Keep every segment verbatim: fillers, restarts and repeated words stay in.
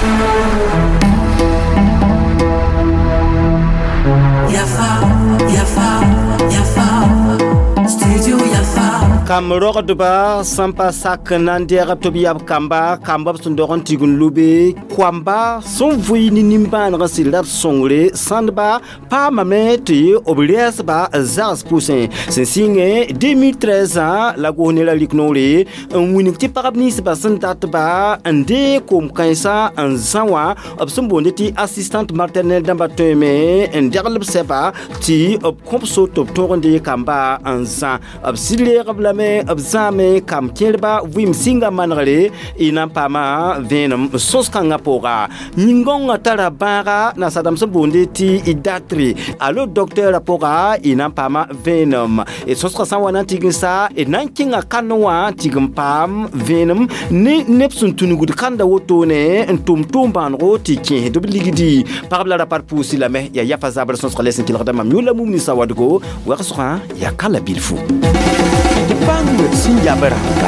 Kam rogoduba sampa sak nandiara tobiab kamba kamba sundoron tigun lube kwamba son vuini nimban rasilap songre sandba pa mameti oblias ba zars poussin sensinge deux mille treize la gonela liknore un winiti parabnis ba santat ba ande kom kansa an zawa obsumbondeti assistante maternelle d'ambateme nderlep seba ti ob kompso top toronde kamba an za obsile me abzame kam kelba wim singa manrele inampama venum soskanga pora ningonga tarabara na sadam sabonde ti idatri allo docteur pora inampama venum e soska sawana tiginsa e nankinga kanwa tigimpam venum ne nepsun tunugud kanda wotone entum tumban roti ki dobligidi parabla da par pousi la me ya yafa zabra soska lesen kilada mamula mumni sawadgo warsra ya kala bilfu Pangu sinjabaranga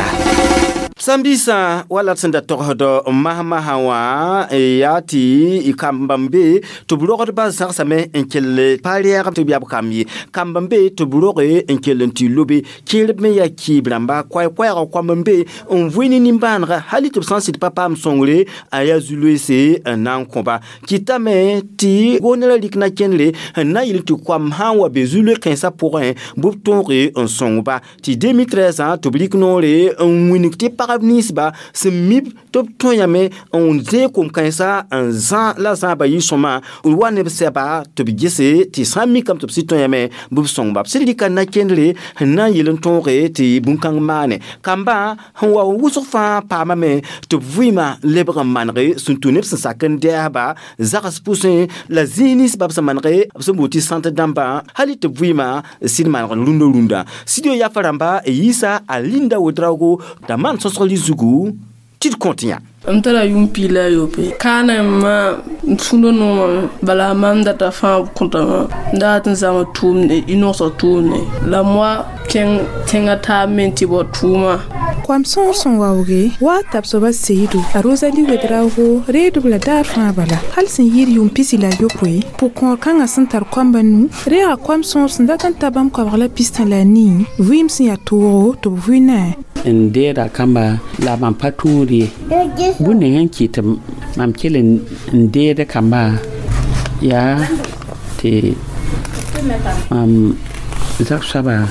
Sambisa wala tsenda tohodo mahama hawa yati ikambambe to bulore ba sarsame enkele palière to biab kamyi kambambe to bulore enkele ntilobe kilme ya kibramba kwa kwa kwa mbambe onvwini nimbanra hali to sensit papa msongole ayazulwe se nan komba kitame ti gonela likna kenle na il to kwa mhawa bezulwe kensa pour un boutonre en songba ti deux mille treize to bliknore onwinikti nisba se mib top toyame on ze kom kansa en zan la zaba yisoma ulwane seba to bigese ti sami kam to sitoyame bub songba sidika na kenle na yelen tonre ti bunkang mane kamba hawa wusofa pa mame to vuima lebra manre suntunep sakan derba zaras poussin la zinis bab samanre absoluti sante damba hali to vuima sidman lundo lunda sidio ya faramba yisa alinda wodrago daman sosoli zugu tit kontinya Amtala yumpila yope kana ma fundo no bala manda ta fa konta ndat nzama tumne inoso tumne la moi ken tenga ta menti bo tuma kwamson son wawge wa tapsoba seidu arozali wedrago redu bla darfa bala hal sin yiri yumpisi la yopoi pour kon kanga santar kwambanu re a kwamson ndatan tabam kwa bala pistan la ni vimsi ya toro to vuina ndera kamba la mam paturi bunne yanki ta mam kelen ndera kamba ya te am zak shaba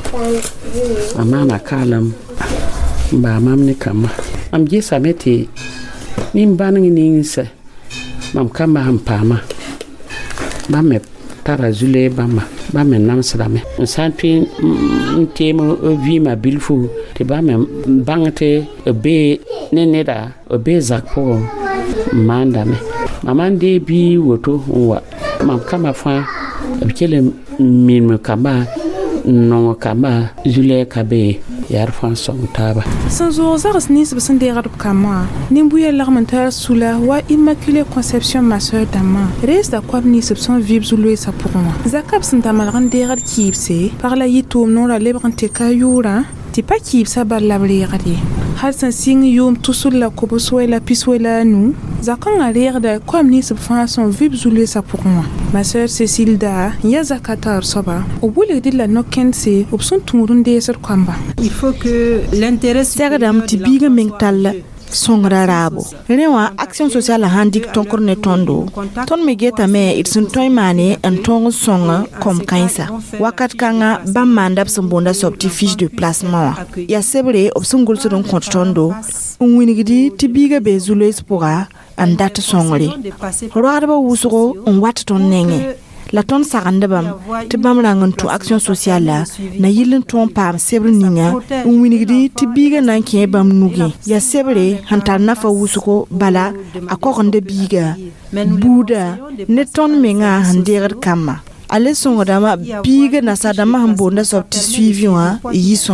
amana kalam ba mam ne kama am je samete nim banin ni se mam kamba ham pama ba me tara zule bama ba me nam salame santin tema vi ma bilfu te ba me bangate be neneda be zakpo manda me mamande bi woto wa mam kama fa bikele min kama non kama zule kabe yar fan song taba sans osars nis besende rab kama nimbuya l'armentar soula wa immaculée conception ma sœur dama reste à quoi nis son vib zulu sa pour moi zakab santamal render kipse par la yitum non la lebrante kayura ti pa kipsa bar la brigade hal san sing yum tusul la koboswe la piswela nu zakan alir da quoi nis fan son vib zulu sa pour moi ma sœur Cécile da ya zakatar soba au bout de la nokense opson tumurunde ser kwamba il faut que l'intérêt Sergadam tibiga mental songra rabo rewa action sociale handik tonkorne tondo ton megeta me itsun toymane en tong songa comme kainsa wakat kanga bamanda bsambonda sobti fiche de placement ya sebre obsungul sudon kontondo unwinigidi tibiga bezules pora andat songre roarba wusuro on wat ton nenge la ton sarandabam tibam rangan to action sociale na yilin ton pam sebre ninga unwinigidi tibiga nanke bam nugi ya sebre hantar nafa wusuko bala akoronde biga buda ne ton menga handegar kama ale songodama biga na sadama hambonda sobti suivi wa yisoma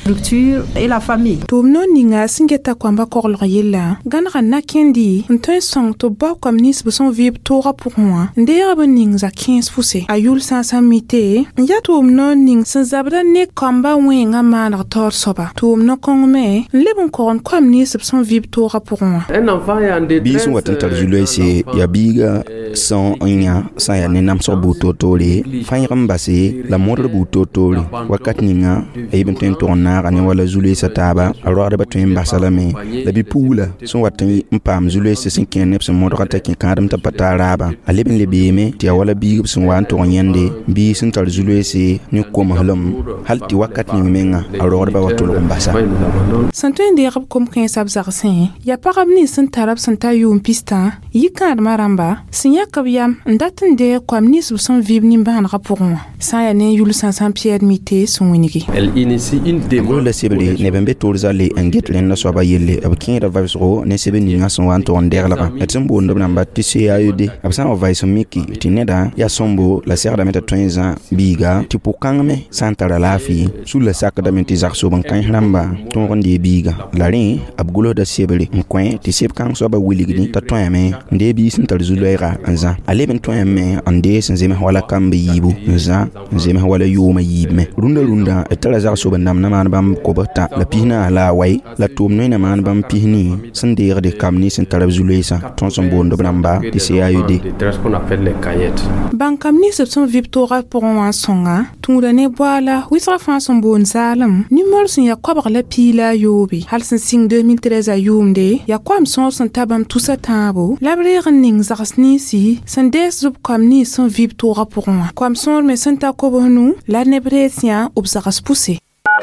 structure et la famille. Tumno ninga singeta kwamba korlo yella ganra nakendi ntoy song to ba comme nis beson vib tora pour moi ndera ben ning za quinze poussé ayul sans mité ya tumno ning sans zabra ne kamba wenga man tor soba tumno kongme lebon koron comme nis beson vib tora pour moi un enfant ya en détresse biso watantal juloi c'est ya biga sans nya sa ya nenam so buto tole fayram basse la modre buto tole wakat ninga ay ben ten tourna ne wala juloi sataba alors da batun basalame la bi pula son watan mpam juloi c'est cinquième ne son modre ta kin kadam ta pataraba aleben le bime ti wala bi son wan to nyande bi sun tal juloi c'est ni ko mahalam halti wakat ni menga alors ba watul mbasa santoin de rab comme kin sab zarsin ya parabni sun tarab santa yum pista yikar maramba sinya kabyam ndatin de kwamni sou son vib ni ban rapporon sa ya ne yul cinq cents pierre mité son winiki elle initie une démo la cible ne bembe tolzale enget len na soba yelle abkin da vibesro ne sebe ni ngason wan to nderla etimbo ndo na mbati se ayude absan o vaiso miki tineda ya sombo la serre da meta twenza biga tipo kangme santara lafi sous le sac da menti zarso ban kan ramba ton ronde biga la rin abgulo da sebele mkoin ti seb kan soba wiligni ta toyame nde bi sintal zulaira anza aleben toyame ande senzeme wala kambe yibu nza nzeme wala yoma yibme runda runda etala zarso ban nam na man bam ko bata la pihna la way la tum no na man bam pihni sende de kamni sen tarab zulesa ton son bondo bramba ti C A U D qu'on appelle les caillettes ban kamni sepson victoire pour un songa tunda ne boala wisra fa son bon zalam ni mol sin ya kwabar la pila yobi hal sin sing deux mille treize a yumde ya kwam son son tabam tout ça tabo la brer ning zarsni si sen des zub kamni son victoire pour un kwam son me senta ko bonu la nebresia obzaras pousser.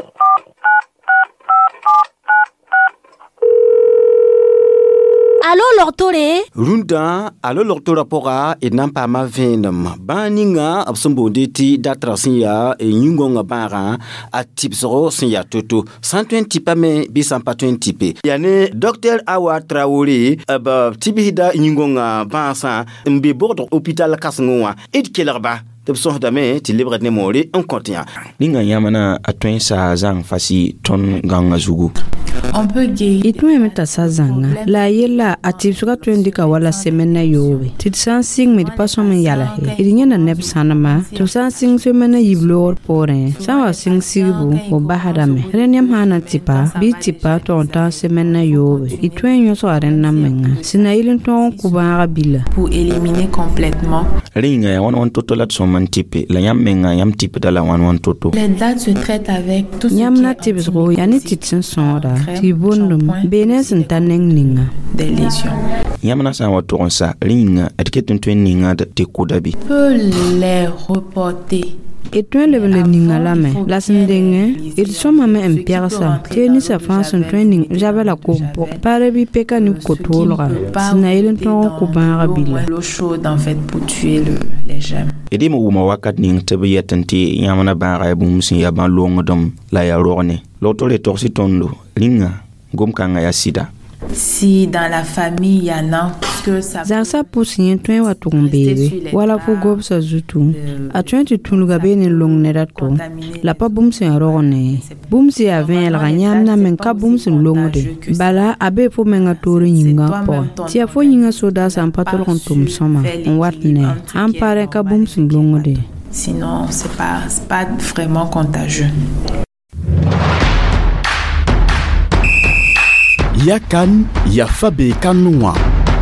Allo lortore runda alo lortora pora e nampa ma venam baninga absombo deti datrasia e nyungonga bara a tipsoro sinya toto cent vingt tipa me bi cent vingt tipe yane docteur Awa Traoré ba tibihida nyungonga bansa mbe bordo hôpital Kasngwa et kelerba tebso dame ti libre ne mori en continent ninga yamana atwen sa zang fasi ton ganga zugu on peut gay et toi meta sa zanga la yela atipsuka twendika wala semena yobe tit san sing me pas so men yala he irinya na neb sanama to san sing semena yiblor pore sawa sing sibu o bahadame renyam hana tipa bi tipa to ta semena yobe et toi nyo so aren na menga sina ilin ton kubara bila pour éliminer complètement ringa ya wan wan toto lat so man tipe la yam menga yam tipe dala wan wan toto les dates se traitent avec tout ce yam na tibsro yani titsin sonda tibondum benes ntaneng ninga des lésions yam na sa wa to sa ringa etiketun twen ninga te kudabi peut les reporter et toi le le ninga la me la sindenge il soma me empiasa teni sa façon training j'avais la compo pare bi peka ni kotolra sina ile ton ko bara bila l'eau chaude en fait pour tuer le les gemmes edi mo ma wakat ning te bi yatanti yamana bara bu musin ya ban longodom la ya rorne l'autre torsi tondo linga gom kanga ya sida si dans la famille il y en a que ça za posin twen wa tombebe wala fo gob sa zutu a twen tu tuluga bene long ne dato la pa bum se rone bum se aven el ganyam na men ka bum se long de bala abe fo menga toro nyinga po ti afo nyinga soda sam patol kon tum soma on watne am pare ka bum se long de sinon c'est pas c'est pas vraiment contagieux. Yakan Yafabe Kanwa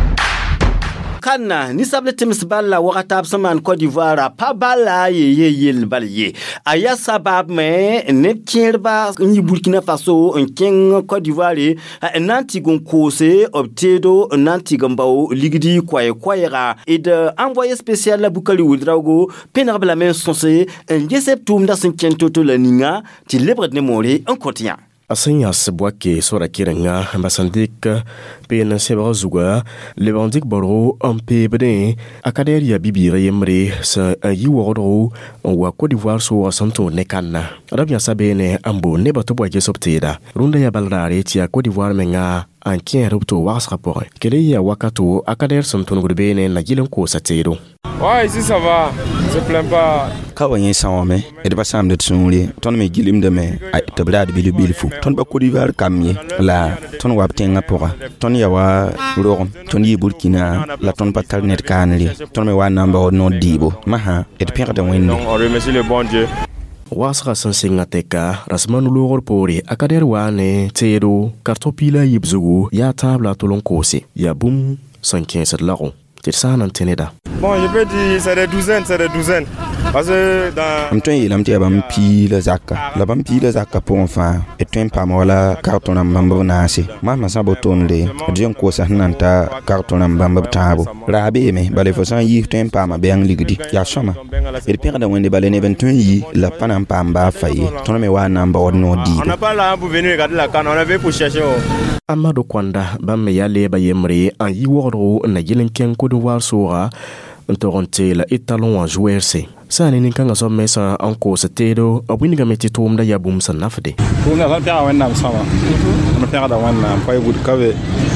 Kana ni sable tims balla wakata saman Côte d'Ivoire pa balla ye ye yel balye aya sabab me ne kierba ni Burkina Faso en ken Côte d'Ivoire nanti gon kose obtedo nanti gambao ligdi kwaye kwayera et de envoyé spécial la Bukali Oudraogo pénable main sonsé en jeseptum da cinquante toto la ninga ti libre de mourir en continent Asanya sebwake sora kirenga ambasandik pena sebra zuga levandik boro ampe bede akaderia bibire yemre sa yiwodro wa Côte d'Ivoire so santo nekana rabia sabene ambo ne batobwa jesopteda runda ya balrare tia Côte d'Ivoire menga an kẽer b tɩ wagsgã pʋgẽ kele yaa wakato a ka dɛɛr sẽn tõnegd beene la gɩl n koosa teedo. Ouais, ici ça va, je plains pas. Ka wa yẽ sãoome d pa sãamd d sũurẽ tõnd me gilmdame tɩ b raad bilf-bilfu tõnd pa Côte d'Ivoire kam ye la tõnd wa b tẽngã pʋga tõnd ya wa rogem tõnd yɩ Burkina la tõnd pa tar ned kaanre tõnd me wa n na n baood nood dɩɩbo masã d pẽgda wẽnde. On remercie le bon Dieu. Wasga sẽn sɩnga tɛka rasman loogr poore a ka dɛɛr waa ne teedo kartõ piila yib zugu yaa tãab la a tol n koose yaa bũmb sẽn kẽesd lago tɩ d sã n tẽ neda. Bon, je peux dire c'est des douzaines, c'est des douzaines. Parce que dans m tõe n yeelame tɩ yaa bãmb pii la zaka la bãmb pii la zaka pʋgẽ fãa d tõe n paam wala kartõ rãmb bãmb b naase masmã sã bo tʋʋmde d zoe n koosa sẽn na n ta kartõ rãmb bãmb b tãabo raa beeme bala fo sã n yɩ tõe n paama bɛɛng ligdi yaa sõma d pẽgda wẽnde bala neb n tõe n yɩ la pa na n paam baa fa ye tõnd me waa n na n baood nood on n'a pas là pour venir regarder la canne, on avait pour chercher. Amadou Kwanda bãmb me yaa leeba yembre n yɩ wogdgo n na yɩl n kẽng Côte d'Ivoire sooga n tog n teela étalon wã zoɛɛrse sã ne nin-kãngã soab me sã n koos teedo b wingame tɩ tʋʋmda yaa bũmb sẽn nafde. tʋʋmda sãn pẽga wẽnnaam sõma m pẽgda wẽnnaam pa y bud ka be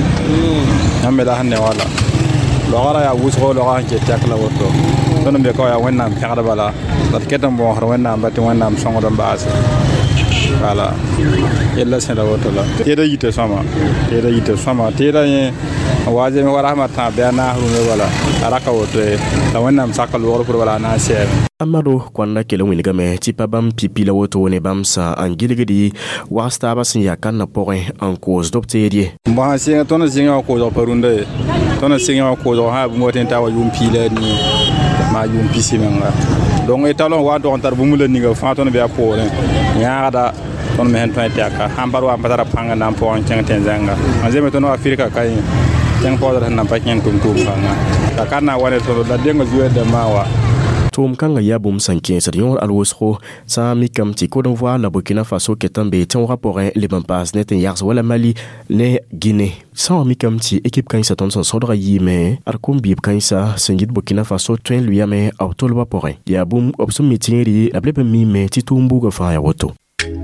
yãmb me la sẽn ne wala logra yaa wʋsgo loga sẽn ket tɛk la woto tõnd n be ka yaa wẽnnaam pẽgd bala la d ket n bõosd wẽnnaam ba tɩ wẽnnaam sõngd n baase wala yella sẽn la woto la teeda yite sõma teeda yite sõma teeda yẽ wa zeme wa rahma tã bɩ a naas rũme bala a raka woto ye la wẽnnaam sak loogr pʋd bala a na n sɛɛb. Amadou Kwanda kele wingame tɩ pa bãmb pipi la woto ne bãmb sã n gilgdi wags taaba sẽn yaa kãndã pʋgẽ n koosd b teed ye. bõa sẽn tõnd sẽn wã koosg pa rũndã ye tõnd sẽn wã koosg sã bũmb wa tɩ n ta wa yʋʋm pii la nii maa yʋʋm pisi menga donc étalon wa n tog n tar bũmb la ninga fãa tõnd bɩ a poorẽ yãagda tõnd me sẽn tõe tɛka sãn par wa n pa tara pãnga na n pʋgẽ kẽng tẽn zãnga n zeme tõnd Afrika ka yẽ tẽng paoodr sẽn na n pa kẽnd tʋm-tʋʋm kãnga la ka na n wa ne tõnd la denga zuɛɛ dãmbã wa. tʋʋm kãngã yaa bũmb sẽn kẽesd yõor alwʋsgo sã n mikame tɩ Côte d'Ivoire la Burkina Faso ket n be tẽoogã pʋgẽ leb n paas ne tɩ n yags wala Mali ne Guinée sã wa mikame tɩ ekip kãensã tõnd sẽn sõdga yɩɩme ad kom biib kãensã sẽn yɩɩd Burkina Faso tõe n lʋyame a b tolbã pʋgẽ yaa bũmb b sẽn mi tẽeri la b leb n miime tɩ tʋʋm buugã fãa ya woto.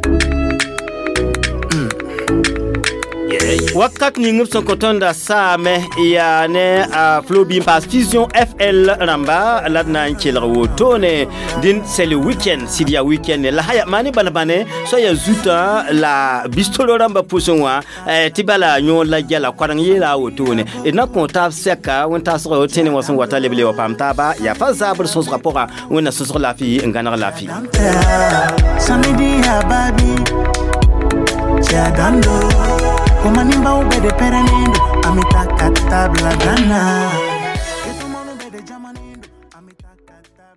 wakat ning b sẽn kõ tõnda saame yaa ne a Flobin Pass Fusion F L rãmba la d na n kelg wotone dẽn c'est le week-end sɩd yaa week-end la sã ya maane bãne-bãne soa yaa zutã la bistolo rãmbã pʋsẽ wã tɩ bala yõor la gɛla koadeng yeela a wotone d na kõ taab sɛka wẽn-taasg tẽne wã sẽn wat a leb le wa paam taaba yaa pa zaabr sõsgã pʋga wẽnna sõsg laafɩ n gãneg laafɩ. Como nimba ube de perenendo, a mitad catabla gana.